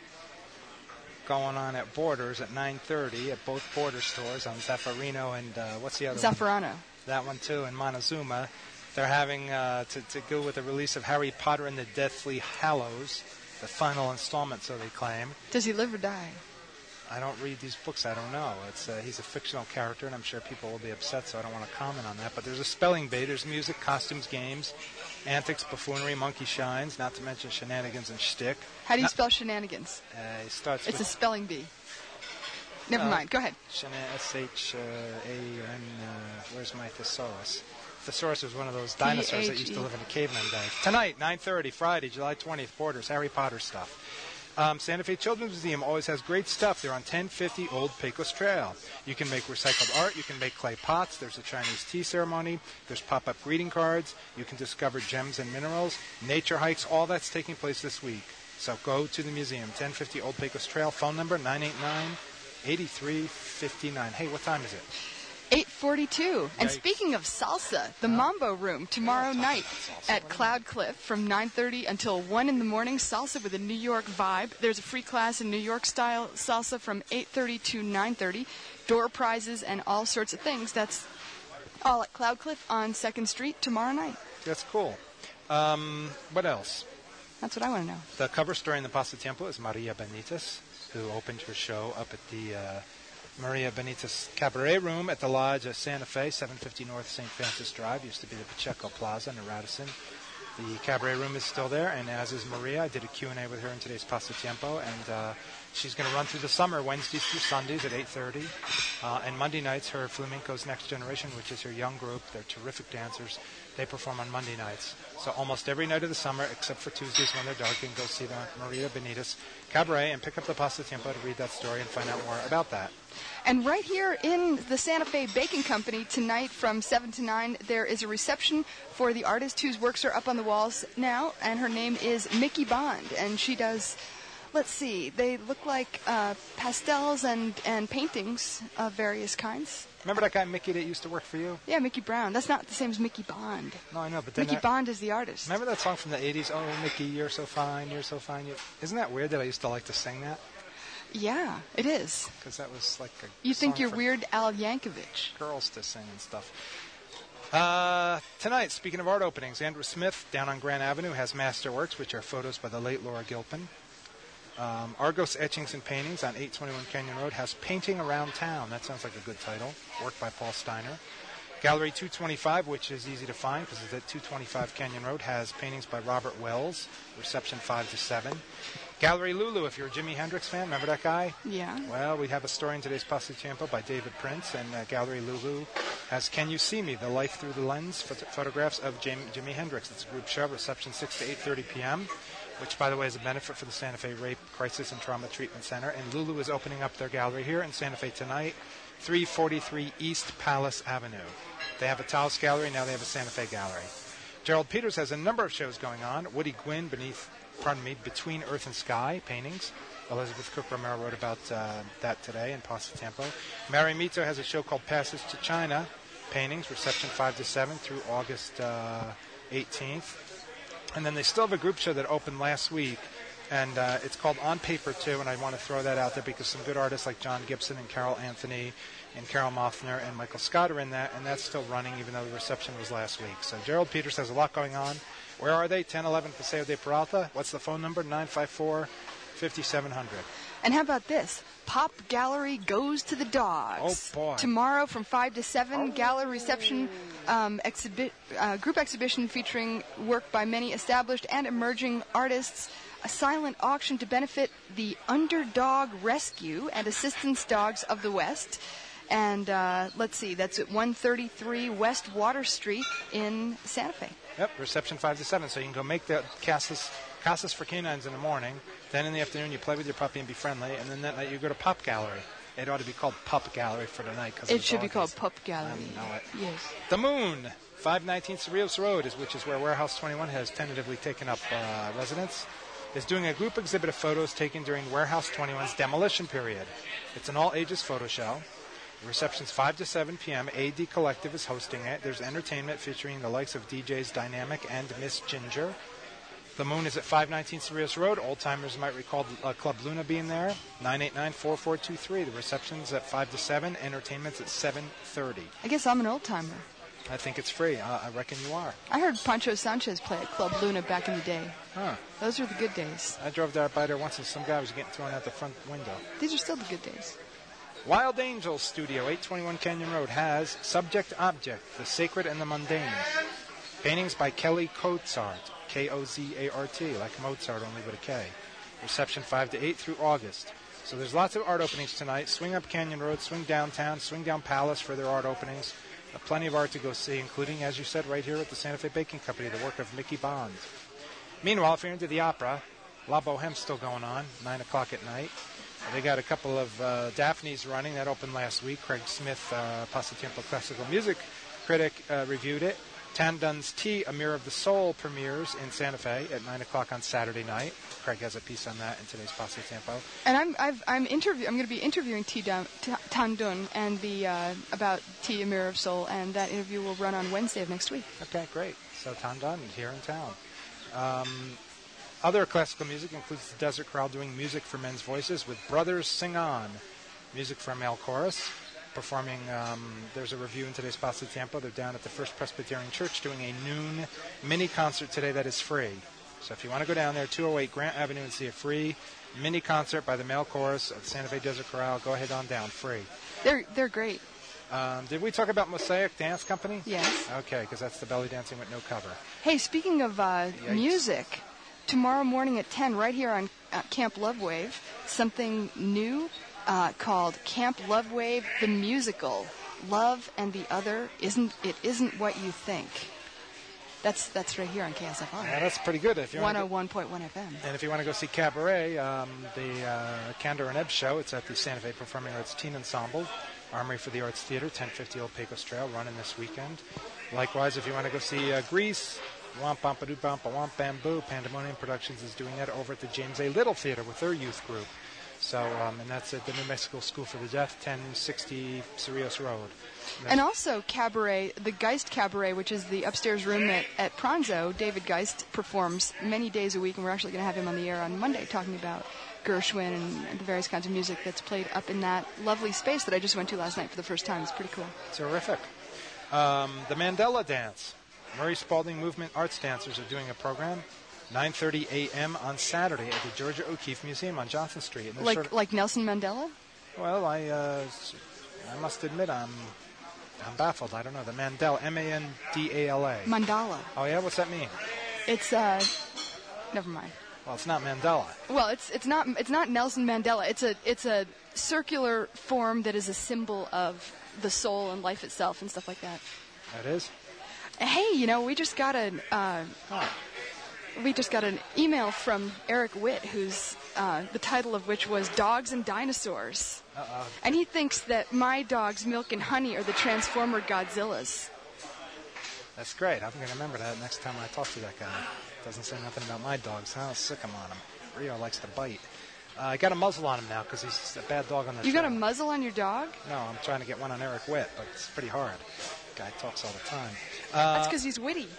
Speaker 6: Going on at Borders at 9:30 at both Border stores on Zaffarino and what's the other
Speaker 1: Zaffarano.
Speaker 6: one? That one too in Montezuma. They're having to go with the release of Harry Potter and the Deathly Hallows, the final installment, so they claim.
Speaker 1: Does he live or die?
Speaker 6: I don't read these books. I don't know. He's a fictional character, and I'm sure people will be upset, so I don't want to comment on that. But there's a spelling bee. There's music, costumes, games, antics, buffoonery, monkey shines, not to mention shenanigans and shtick.
Speaker 1: How do you spell shenanigans?
Speaker 6: It starts
Speaker 1: It's
Speaker 6: with
Speaker 1: a spelling bee. Never mind. Go ahead.
Speaker 6: S-H-A-N, where's my thesaurus? Thesaurus was one of those dinosaurs that used to live in the caveman days. Tonight, 9:30, Friday, July 20th, Borders, Harry Potter stuff. Santa Fe Children's Museum always has great stuff. They're on 1050 Old Pecos Trail. You can make recycled art. You can make clay pots. There's a Chinese tea ceremony. There's pop-up greeting cards. You can discover gems and minerals. Nature hikes. All that's taking place this week. So go to the museum, 1050 Old Pecos Trail. Phone number, 989-8359. Hey, what time is it?
Speaker 1: 8:42. And
Speaker 6: Yikes.
Speaker 1: speaking of salsa, the Mambo Room tomorrow night at Cloud Cliff from 9:30 until 1 in the morning. Salsa with a New York vibe. There's a free class in New York style salsa from 8:30 to 9:30. Door prizes and all sorts of things. That's all at Cloud Cliff on 2nd Street tomorrow night.
Speaker 6: That's cool. What else?
Speaker 1: That's what I want to know.
Speaker 6: The cover story in the Pasatiempo is Maria Benitez, who opened her show up at the Maria Benitez Cabaret Room at the Lodge at Santa Fe, 750 North St. Francis Drive. Used to be the Pacheco Plaza in Radisson. The Cabaret Room is still there, and as is Maria. I did a Q&A with her in today's Pasatiempo, and she's going to run through the summer, Wednesdays through Sundays at 8:30. And Monday nights, her Flamenco's Next Generation, which is her young group. They're terrific dancers. They perform on Monday nights. So almost every night of the summer, except for Tuesdays when they're dark, you can go see the Maria Benitez Cabaret and pick up the Pasatiempo to read that story and find out more about that.
Speaker 1: And right here in the Santa Fe Baking Company tonight from 7 to 9, there is a reception for the artist whose works are up on the walls now, and her name is Mickey Bond, and she does, let's see, they look like pastels and paintings of various kinds.
Speaker 6: Remember that guy Mickey that used to work for you?
Speaker 1: Yeah, Mickey Brown. That's not the same as Mickey Bond.
Speaker 6: No, I know, but then
Speaker 1: Mickey Bond is the artist.
Speaker 6: Remember that song from the 80s? Oh, Mickey, you're so fine, you're so fine. Isn't that weird that I used to like to sing that?
Speaker 1: Yeah, it is.
Speaker 6: Because that was like a
Speaker 1: You think
Speaker 6: song
Speaker 1: you're
Speaker 6: for
Speaker 1: Weird Al Yankovic.
Speaker 6: girls to sing and stuff. Tonight, speaking of art openings, Andrew Smith down on Grand Avenue has Masterworks, which are photos by the late Laura Gilpin. Argos Etchings and Paintings on 821 Canyon Road has Painting Around Town. That sounds like a good title. Work by Paul Steiner. Gallery 225, which is easy to find because it's at 225 Canyon Road, has paintings by Robert Wells. Reception 5 to 7. Gallery Lulu, if you're a Jimi Hendrix fan, remember that guy?
Speaker 1: Yeah.
Speaker 6: Well, we have a story in today's Pasatiempo by David Prince, and Gallery Lulu has Can You See Me? The Life Through the Lens, photographs of Jimi Hendrix. It's a group show, reception 6 to 8:30 p.m., which, by the way, is a benefit for the Santa Fe Rape Crisis and Trauma Treatment Center. And Lulu is opening up their gallery here in Santa Fe tonight, 343 East Palace Avenue. They have a Taos gallery, now they have a Santa Fe gallery. Gerald Peters has a number of shows going on. Woody Gwynn, Between Earth and Sky, paintings. Elizabeth Cook Romero wrote about that today in Pasatiempo. Mary Mito has a show called Passage to China, paintings, reception 5 to 7 through August 18th. And then they still have a group show that opened last week, and it's called On Paper 2, and I want to throw that out there because some good artists like John Gibson and Carol Anthony and Carol Moffner and Michael Scott are in that, and that's still running even though the reception was last week. So Gerald Peters has a lot going on. Where are they? 1011 Paseo de Peralta. What's the phone number? 954-5700.
Speaker 1: And how about this? Pop Gallery goes to the dogs.
Speaker 6: Oh, boy.
Speaker 1: Tomorrow from 5 to 7, gallery reception, group exhibition featuring work by many established and emerging artists, a silent auction to benefit the Underdog Rescue and Assistance Dogs of the West. And let's see, that's at 133 West Water Street in Santa Fe.
Speaker 6: Yep, reception 5 to 7, so you can go make the Casas for Canines in the morning. Then in the afternoon, you play with your puppy and be friendly. And then that night, you go to Pup Gallery. It ought to be called Pup Gallery for tonight.
Speaker 1: It should be called Pup Gallery.
Speaker 6: I know it.
Speaker 1: Yes.
Speaker 6: The Moon, 519 Cerrillos Road, which is where Warehouse 21 has tentatively taken up residence, is doing a group exhibit of photos taken during Warehouse 21's demolition period. It's an all-ages photo show. The reception's 5 to 7 p.m. AD Collective is hosting it. There's entertainment featuring the likes of DJs Dynamic and Miss Ginger. The Moon is at 519 Cerrillos Road. Old-timers might recall Club Luna being there. 989-4423. The reception's at 5 to 7. Entertainment's at 7:30.
Speaker 1: I guess I'm an old-timer.
Speaker 6: I think it's free. I reckon you are.
Speaker 1: I heard Pancho Sanchez play at Club Luna back in the day.
Speaker 6: Huh.
Speaker 1: Those were the good days.
Speaker 6: I drove by there once and some guy was getting thrown out the front window.
Speaker 1: These are still the good days.
Speaker 6: Wild Angels Studio, 821 Canyon Road, has Subject Object, The Sacred and the Mundane. Paintings by Kelly Kozart, Kozart, like Mozart, only with a K. Reception 5 to 8 through August. So there's lots of art openings tonight. Swing up Canyon Road, swing downtown, swing down Palace for their art openings. Plenty of art to go see, including, as you said, right here at the Santa Fe Baking Company, the work of Mickey Bond. Meanwhile, if you're into the opera, La Boheme's still going on, 9 o'clock at night. They got a couple of Daphnes running. That opened last week. Craig Smith, Pasatiempo classical music critic, reviewed it. Tan Dun's Tea, A Mirror of the Soul, premieres in Santa Fe at 9 o'clock on Saturday night. Craig has a piece on that in today's Pasatiempo.
Speaker 1: And I'm going to be interviewing Tan Dun and about Tea, A Mirror of Soul, and that interview will run on Wednesday of next week.
Speaker 6: Okay, great. So Tan Dun here in town. Other classical music includes the Desert Chorale doing music for men's voices with Brothers Sing On, music for a male chorus. Performing, there's a review in today's Pasatiempo. They're down at the First Presbyterian Church doing a noon mini concert today that is free. So if you want to go down there, 208 Grant Avenue, and see a free mini concert by the male chorus of the Santa Fe Desert Chorale, go ahead on down, free.
Speaker 1: They're great.
Speaker 6: Did we talk about Mosaic Dance Company?
Speaker 1: Yes.
Speaker 6: Okay, because that's the belly dancing with no cover.
Speaker 1: Hey, speaking of music, tomorrow morning at 10, right here on Camp Love Wave, something new called Camp Love Wave the Musical. Love and the Other isn't what you think. That's right here on KSFR.
Speaker 6: Yeah, that's pretty good.
Speaker 1: 101.1 FM.
Speaker 6: And if you want to go see Cabaret, the Candor and Ebb show, it's at the Santa Fe Performing Arts Teen Ensemble, Armory for the Arts Theater, 1050 Old Pecos Trail, running this weekend. Likewise, if you want to go see Grease, Womp Bampadoo Bampa Womp Bamboo, Pandemonium Productions is doing that over at the James A. Little Theater with their youth group. So, and that's at the New Mexico School for the Deaf, 1060 Cerrillos Road.
Speaker 1: And also Cabaret, the Geist Cabaret, which is the upstairs room at Pronzo. David Geist performs many days a week, and we're actually going to have him on the air on Monday talking about Gershwin and the various kinds of music that's played up in that lovely space that I just went to last night for the first time. It's pretty cool.
Speaker 6: Terrific. The Mandela Dance. Murray Spalding Movement Arts Dancers are doing a program, 9:30 a.m. on Saturday at the Georgia O'Keeffe Museum on Johnson Street. And
Speaker 1: like Nelson Mandela?
Speaker 6: Well, I must admit I'm baffled. I don't know. The Mandela, M-A-N-D-A-L-A.
Speaker 1: Mandala.
Speaker 6: Oh yeah, what's that mean?
Speaker 1: It's never mind.
Speaker 6: Well, it's not Mandela.
Speaker 1: Well, it's not Nelson Mandela. It's a circular form that is a symbol of the soul and life itself and stuff like that.
Speaker 6: That is.
Speaker 1: Hey, we just got an email from Eric Witt, who's the title of which was Dogs and Dinosaurs.
Speaker 6: Uh-oh.
Speaker 1: And he thinks that my dogs, Milk and Honey, are the Transformer Godzillas.
Speaker 6: That's great. I'm going to remember that next time I talk to that guy. Doesn't say nothing about my dogs. I'll sick him on him. Rio likes to bite. I got a muzzle on him now because he's a bad dog on the show.
Speaker 1: You got a muzzle on your dog?
Speaker 6: No, I'm trying to get one on Eric Witt, but it's pretty hard. Guy talks all the time.
Speaker 1: That's because he's witty.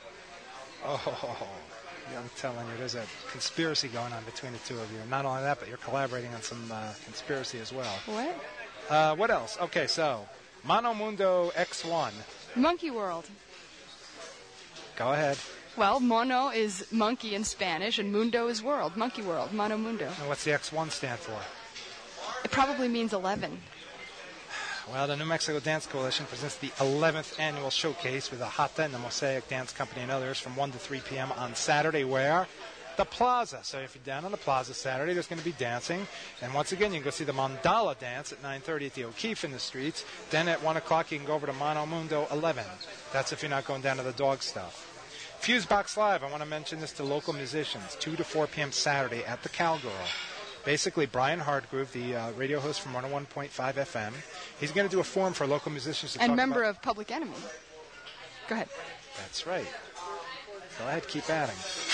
Speaker 6: Oh, yeah, I'm telling you, there's a conspiracy going on between the two of you. Not only that, but you're collaborating on some conspiracy as well.
Speaker 1: What?
Speaker 6: What else? Okay, so Mono Mundo X1.
Speaker 1: Monkey World.
Speaker 6: Go ahead.
Speaker 1: Well, mono is monkey in Spanish, and mundo is world. Monkey World, Mono Mundo.
Speaker 6: And what's the X1 stand for?
Speaker 1: It probably means 11.
Speaker 6: Well, the New Mexico Dance Coalition presents the 11th annual showcase with the Hata and the Mosaic Dance Company and others from 1 to 3 p.m. on Saturday, where? The Plaza. So if you're down on the Plaza Saturday, there's going to be dancing. And once again, you can go see the Mandala dance at 9:30 at the O'Keefe in the streets. Then at 1 o'clock, you can go over to Mono Mundo 11. That's if you're not going down to the dog stuff. Fusebox Live, I want to mention this to local musicians, 2 to 4 p.m. Saturday at the Cowgirl. Basically, Brian Hardgroove, the radio host from 101.5 FM, he's going to do a forum for local musicians to talk
Speaker 1: And member
Speaker 6: about...
Speaker 1: of Public Enemy. Go ahead.
Speaker 6: That's right. Go ahead, keep adding.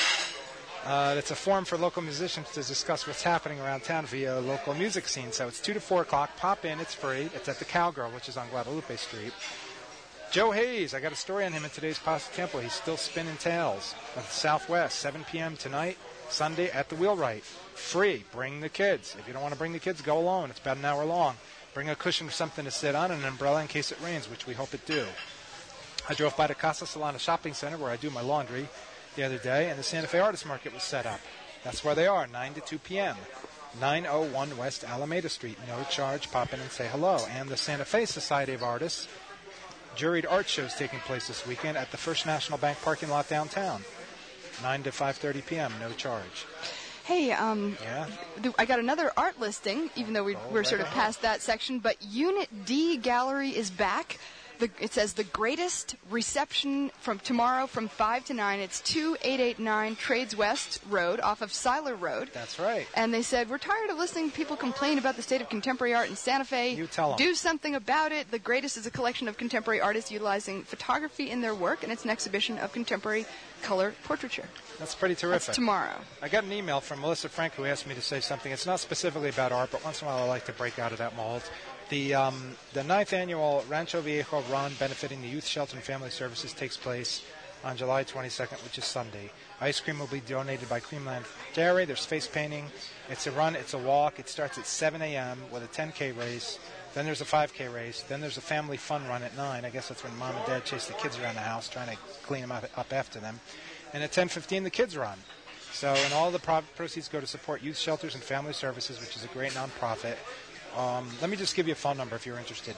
Speaker 6: It's a forum for local musicians to discuss what's happening around town via local music scene. So it's 2 to 4 o'clock. Pop in. It's free. It's at the Cowgirl, which is on Guadalupe Street. Joe Hayes, I got a story on him in today's Pasta Temple. He's still spinning tails at the Southwest, 7 p.m. tonight, Sunday at the Wheelwright. Free. Bring the kids. If you don't want to bring the kids, go alone. It's about an hour long. Bring a cushion or something to sit on and an umbrella in case it rains, which we hope it do. I drove by the Casa Solana Shopping Center where I do my laundry the other day, and the Santa Fe Artist Market was set up. That's where they are, 9 to 2 p.m. 901 West Alameda Street. No charge. Pop in and say hello. And the Santa Fe Society of Artists juried art shows taking place this weekend at the First National Bank parking lot downtown. 9 to 5:30 p.m. No charge.
Speaker 1: Hey,
Speaker 6: Yeah?
Speaker 1: I got another art listing, even though we're
Speaker 6: right
Speaker 1: sort of
Speaker 6: ahead.
Speaker 1: past that section, but Unit D Gallery is back. It says the greatest reception from tomorrow from 5 to 9. It's 2889 Trades West Road off of Seiler Road.
Speaker 6: That's right.
Speaker 1: And they said, we're tired of listening to people complain about the state of contemporary art in Santa Fe.
Speaker 6: You tell 'em.
Speaker 1: Do something about it. The greatest is a collection of contemporary artists utilizing photography in their work, and it's an exhibition of contemporary color portraiture.
Speaker 6: That's pretty terrific.
Speaker 1: That's tomorrow.
Speaker 6: I got an email from Melissa Frank who asked me to say something. It's not specifically about art, but once in a while I like to break out of that mold. The 9th annual Rancho Viejo Run benefiting the Youth Shelter and Family Services takes place on July 22nd, which is Sunday. Ice cream will be donated by Creamland Dairy. There's face painting. It's a run. It's a walk. It starts at 7 a.m. with a 10K race. Then there's a 5K race. Then there's a family fun run at 9. I guess that's when mom and dad chase the kids around the house trying to clean them up after them. And at 10:15, the kids run. So, and all the proceeds go to support youth shelters and family services, which is a great nonprofit. Let me just give you a phone number if you're interested,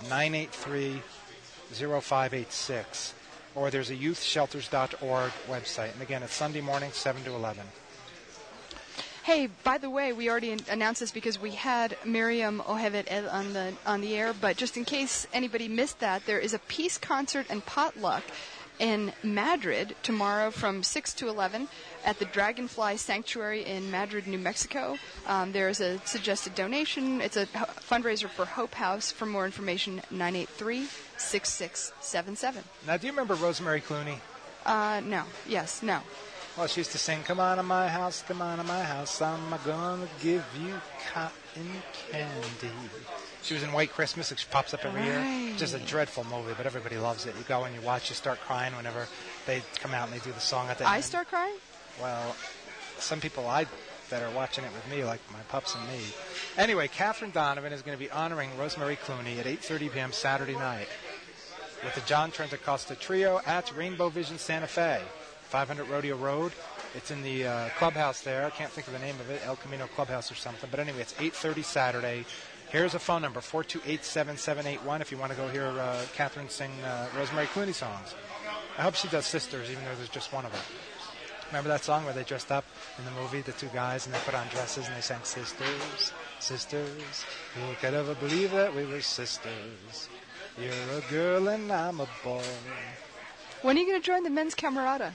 Speaker 6: 983-0586. Or there's a youthshelters.org website. And again, it's Sunday morning, 7 to 11.
Speaker 1: Hey, by the way, we already announced this because we had Miriam Ohevet on the air, but just in case anybody missed that, there is a peace concert and potluck in Madrid tomorrow from 6 to 11 at the Dragonfly Sanctuary in Madrid, New Mexico. There is a suggested donation. It's a fundraiser for Hope House. For more information, 983-6677.
Speaker 6: Now, do you remember Rosemary Clooney?
Speaker 1: No. Yes. No.
Speaker 6: Well, she used to sing, "Come on to my house, come on to my house, I'm gonna give you cotton candy." She was in White Christmas, which pops up every year. It's just a dreadful movie, but everybody loves it. You go and you watch, you start crying whenever they come out and they do the song at the end.
Speaker 1: I start crying?
Speaker 6: Well, some people that are watching it with me, like my pups and me. Anyway, Catherine Donovan is going to be honoring Rosemary Clooney at 8:30 p.m. Saturday night with the John Trent Acosta Trio at Rainbow Vision Santa Fe, 500 Rodeo Road. It's in the clubhouse there. I can't think of the name of it, El Camino Clubhouse or something. But anyway, it's 8:30 Saturday. Here's a phone number, 428-7781, if you want to go hear Catherine sing Rosemary Clooney songs. I hope she does Sisters, even though there's just one of them. Remember that song where they dressed up in the movie, the two guys, and they put on dresses and they sang Sisters, Sisters. Who could ever believe that we were sisters? You're a girl and I'm a boy.
Speaker 1: When are you going to join the men's camerata?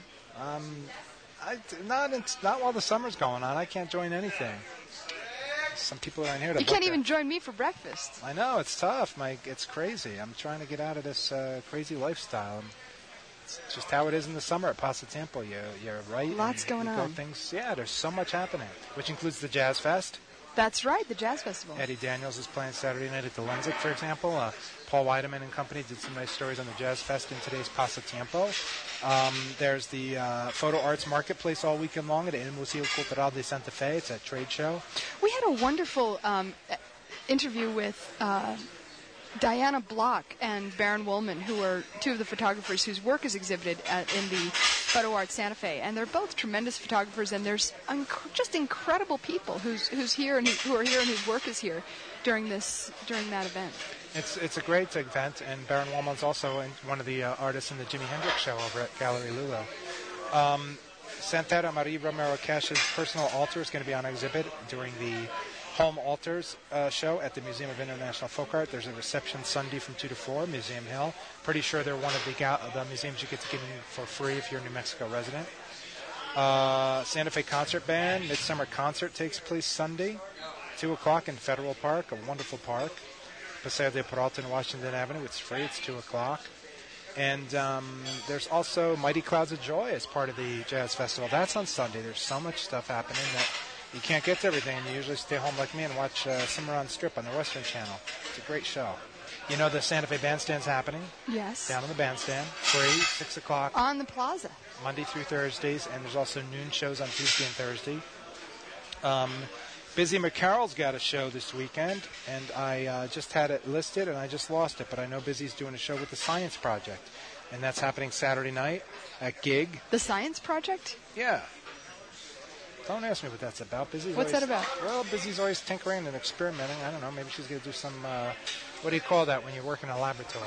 Speaker 6: Not while the summer's going on. I can't join anything. Some people are in here to
Speaker 1: You can't even join me for breakfast.
Speaker 6: I know, it's tough. It's crazy. I'm trying to get out of this crazy lifestyle. It's just how it is in the summer at Pasatiempo. You're right.
Speaker 1: Lots going on.
Speaker 6: There's so much happening, which includes the Jazz Fest.
Speaker 1: That's right, the Jazz Festival.
Speaker 6: Eddie Daniels is playing Saturday night at the Lenzik, for example. Paul Weideman and company did some nice stories on the Jazz Fest in today's Pasatiempo. There's the Photo Arts Marketplace all weekend long at El Museo Cultural de Santa Fe. It's a trade show.
Speaker 1: We had a wonderful interview with Diana Block and Baron Woolman, who are two of the photographers whose work is exhibited in the Photo Art Santa Fe, and they're both tremendous photographers. And there's just incredible people who's here and who are here and whose work is here during that event.
Speaker 6: It's a great event, and Baron Woolman's also one of the artists in the Jimi Hendrix show over at Gallery Lulo. Santana Marie Romero Cash's personal altar is going to be on exhibit during the Home Altars show at the Museum of International Folk Art. There's a reception Sunday from 2 to 4, Museum Hill. Pretty sure they're one of the museums you get to get in for free if you're a New Mexico resident. Santa Fe Concert Band Midsummer Concert takes place Sunday, 2 o'clock in Federal Park, a wonderful park. Paseo de Peralta and Washington Avenue. It's free. It's 2 o'clock. And there's also Mighty Clouds of Joy as part of the Jazz Festival. That's on Sunday. There's so much stuff happening that you can't get to everything, and you usually stay home like me and watch Summer on Strip on the Western Channel. It's a great show. You know the Santa Fe Bandstand's happening?
Speaker 1: Yes.
Speaker 6: Down on the bandstand. Free, 6 o'clock.
Speaker 1: On the plaza.
Speaker 6: Monday through Thursdays, and there's also noon shows on Tuesday and Thursday. Busy McCarroll's got a show this weekend, and I just had it listed, and I just lost it, but I know Busy's doing a show with the Science Project, and that's happening Saturday night at Gig.
Speaker 1: The Science Project?
Speaker 6: Yeah. Don't ask me what that's about.
Speaker 1: What's that about?
Speaker 6: Well, Busy's always tinkering and experimenting. I don't know. Maybe she's going to do some, what do you call that when you work in a laboratory?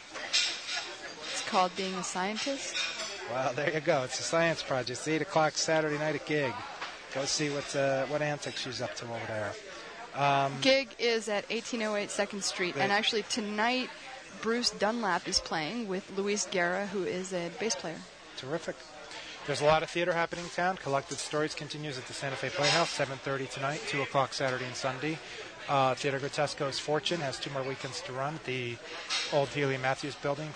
Speaker 1: It's called being a scientist.
Speaker 6: Well, there you go. It's the Science Project. It's 8 o'clock Saturday night at Gig. Go see what antics she's up to over there.
Speaker 1: Gig is at 1808 2nd Street, and actually tonight Bruce Dunlap is playing with Luis Guerra, who is a bass player.
Speaker 6: Terrific. There's a lot of theater happening in town. Collected Stories continues at the Santa Fe Playhouse, 7:30 tonight, 2 o'clock Saturday and Sunday. Theater Grotesco's Fortune has 2 more weekends to run at the old Healy Matthews Building,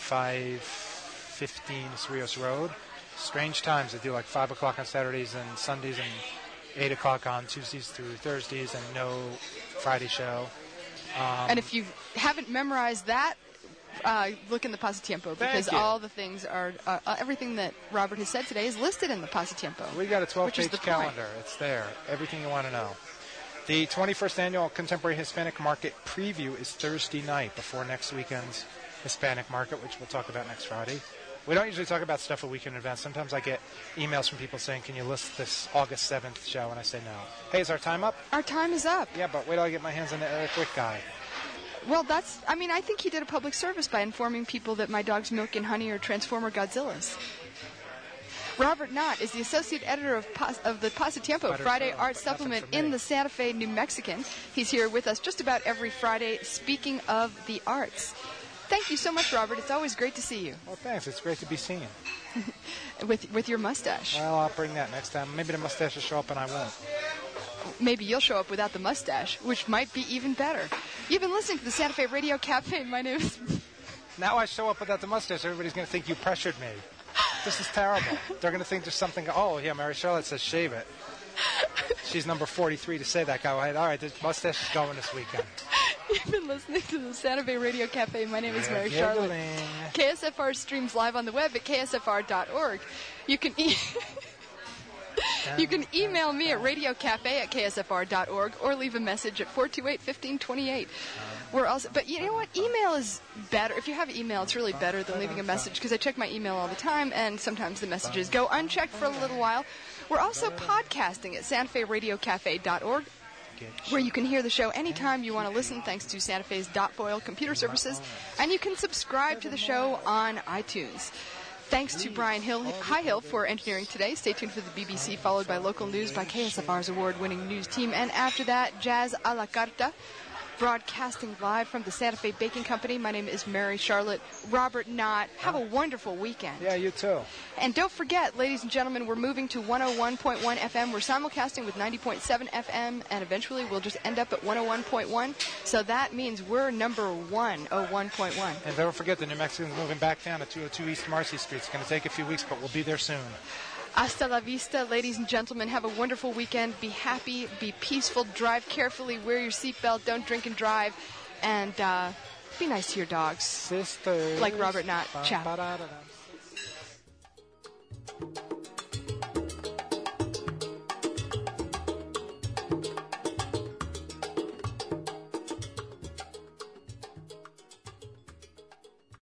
Speaker 6: 515 Cerrillos Road. Strange times. They do like 5 o'clock on Saturdays and Sundays and 8 o'clock on Tuesdays through Thursdays, and no Friday show.
Speaker 1: And if you haven't memorized that, look in the Pasatiempo, because all the things are, everything that Robert has said today is listed in the Pasatiempo.
Speaker 6: We got a 12-page calendar. It's there. Everything you want to know. The 21st Annual Contemporary Hispanic Market Preview is Thursday night before next weekend's Hispanic Market, which we'll talk about next Friday. We don't usually talk about stuff a week in advance. Sometimes I get emails from people saying, can you list this August 7th show? And I say no. Hey, is our time up?
Speaker 1: Our time is up.
Speaker 6: Yeah, but wait till I get my hands on the Eric Wick guy.
Speaker 1: Well, I think he did a public service by informing people that My Dog's Milk and Honey are Transformer Godzillas. Robert Knott is the associate editor of the Pasatiempo Friday Art Supplement in the Santa Fe New Mexican. He's here with us just about every Friday, speaking of the arts. Thank you so much, Robert. It's always great to see you.
Speaker 6: Well, thanks. It's great to be seen.
Speaker 1: with your mustache.
Speaker 6: Well, I'll bring that next time. Maybe the mustache will show up and I won't.
Speaker 1: Maybe you'll show up without the mustache, which might be even better. You've been listening to the Santa Fe Radio Cafe. My name is...
Speaker 6: Now I show up without the mustache, everybody's going to think you pressured me. This is terrible. They're going to think there's something... Oh, yeah, Mary Charlotte says shave it. She's number 43 to say that guy. All right, the mustache is going this weekend.
Speaker 1: You've been listening to the Santa Fe Radio Cafe. My name is Mary Charlotte. KSFR streams live on the web at ksfr.org. You can email me at radiocafe@ksfr.org or leave a message at 428-1528. We're also, but you know what? Email is better. If you have email, it's really better than leaving a message, because I check my email all the time, and sometimes the messages go unchecked for a little while. We're also podcasting at santaferadiocafe.org, where you can hear the show anytime you want to listen, thanks to Santa Fe's .foil computer services, and you can subscribe to the show on iTunes. Thanks to Brian Highhill for engineering today. Stay tuned for the BBC, followed by local news by KSFR's award-winning news team, and after that, Jazz a la Carta. broadcasting live from the Santa Fe Baking Company. My name is Mary Charlotte. Robert Knott. Have a wonderful weekend.
Speaker 6: Yeah, you too.
Speaker 1: And don't forget, ladies and gentlemen, we're moving to 101.1 FM. We're simulcasting with 90.7 FM, and eventually we'll just end up at 101.1. So that means we're number 101.1.
Speaker 6: And don't forget, the New Mexicans moving back down to 202 East Marcy Street. It's going to take a few weeks, but we'll be there soon.
Speaker 1: Hasta la vista, ladies and gentlemen. Have a wonderful weekend. Be happy, be peaceful, drive carefully, wear your seatbelt, don't drink and drive, and be nice to your dogs.
Speaker 6: Sisters.
Speaker 1: Like Robert Knott. Ciao.
Speaker 6: Ba-da-da-da.